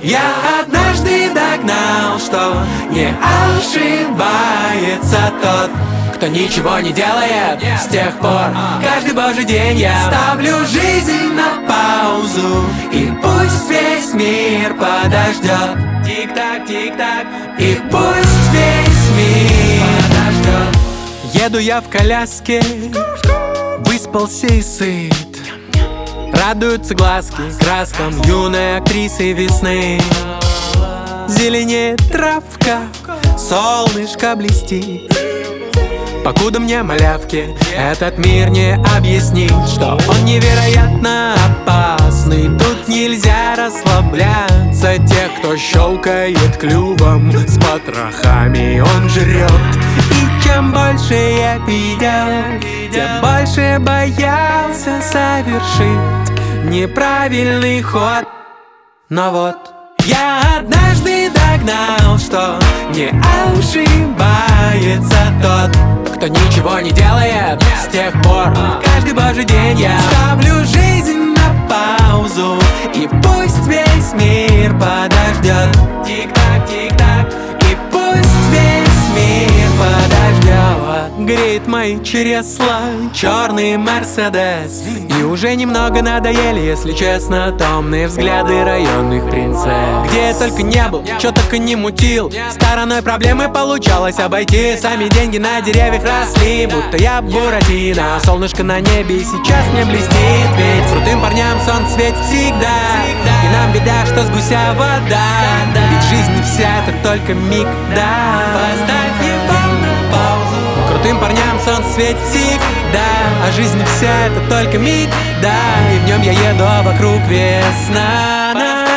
Я однажды догнал, что не ошибается тот, кто ничего не делает с тех пор. Каждый божий день я ставлю жизнь на паузу, и пусть весь мир подождет. Тик-так, тик-так, и пусть весь мир подождет. Еду я в коляске, выспался и сыт. Радуются глазки краскам юной актрисы весны. Зеленеет травка, солнышко блестит. Покуда мне, малявке, этот мир не объяснит, что он невероятно опасный. Тут нельзя расслабляться. Тех, кто щелкает клювом, с потрохами он жрет. И чем больше я видел, тем больше боялся совершить неправильный ход. Но вот я однажды догнал, что не ошибается тот, кто ничего не делает с тех пор. Каждый божий день я ставлю жизнь на паузу, и пусть весь мир подождет. Тик-так, тик-так, и пусть весь мир подождет. Греет мои чресла черный Мерседес, и уже немного надоели, если честно, томные взгляды районных принцесс. Где я только не был, чё только не мутил, стороной проблемы получалось обойти. Сами деньги на деревьях росли, будто я Буратино. Солнышко на небе и сейчас мне блестит, ведь крутым парням солнце светит всегда. И нам беда, что с гуся вода, ведь жизнь не вся, это только миг, да. Поставь ебал на паузу. Крутым парням солнце светит всегда, а жизнь не вся, это только миг, да. И в нем я еду, а вокруг весна.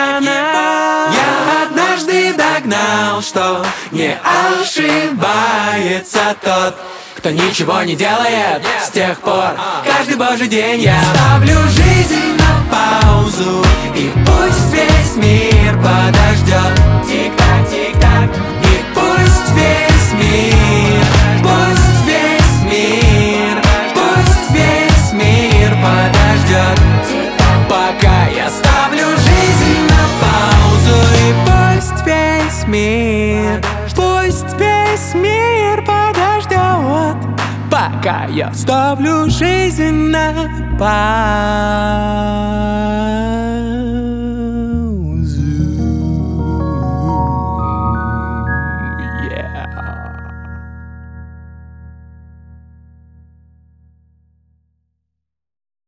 Я однажды догнал, что не ошибается тот, кто ничего не делает с тех пор. Каждый божий день я ставлю жизнь на паузу, и пусть весь мир подождет. Тик-так, тик-так, и пусть весь мир, пусть весь мир, пусть весь мир подождет. Пока я ставлю жизнь на паузу, и пусть весь мир, пусть весь мир подождет. Пока я ставлю жизнь на паузу.